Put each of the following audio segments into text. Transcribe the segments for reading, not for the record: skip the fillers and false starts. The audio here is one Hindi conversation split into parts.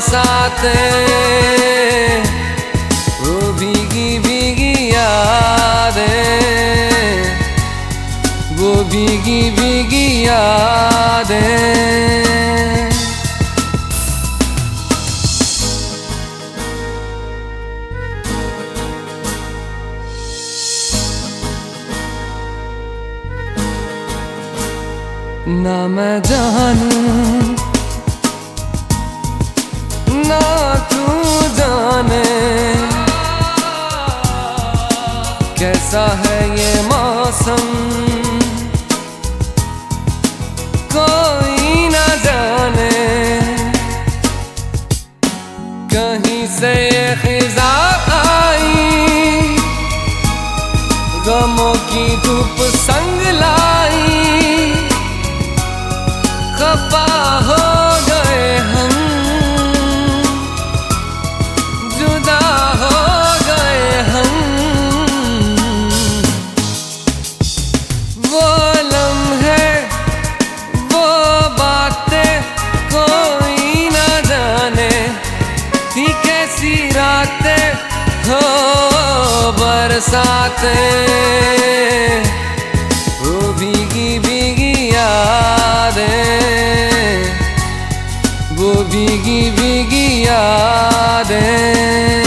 बरसातें, वो भीगी भीगी यादें, वो भीगी भीगी यादें। ना मैं जानूं ना तू जाने कैसा है ये मौसम, कोई ना जाने कहीं से ये खिज़ा आई, गमों की धूप संग लाई, खफा हो गए हम, जुदा हो गए हम। वो लम्हे वो बातें कोई ना जाने थी कैसी रातें हो बरसातें, वो भीगी भीगी यादें, वो भीगी भीगी यादें।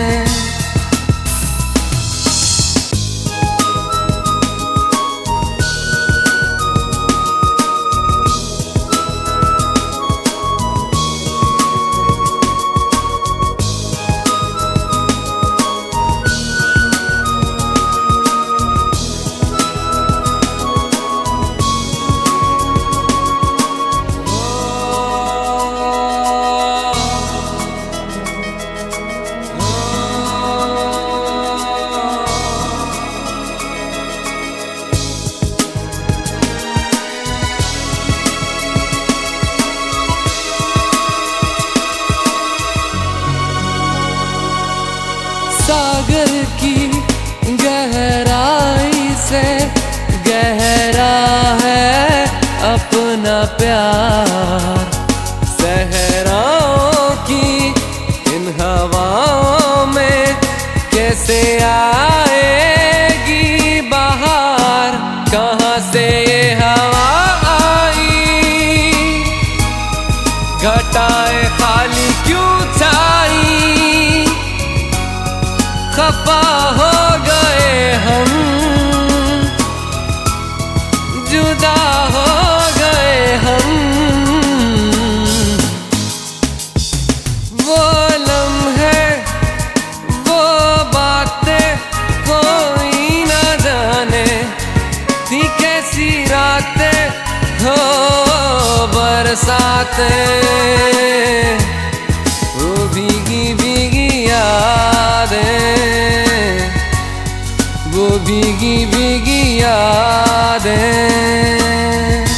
सागर की गहराई से गहरा है अपना प्यार, सहराओं की इन हवाओं में कैसे आएगी बहार, कहाँ से ये हवा आई, घटाएं खाली क्यों छाई, खफा हो गए हम, जुदा हो गए हम। वो लम्हे वो बातें कोई ना जाने थी कैसी रातें हो बरसातें, वो भीगी भीगी यादें, वो भीगी भीगी यादें।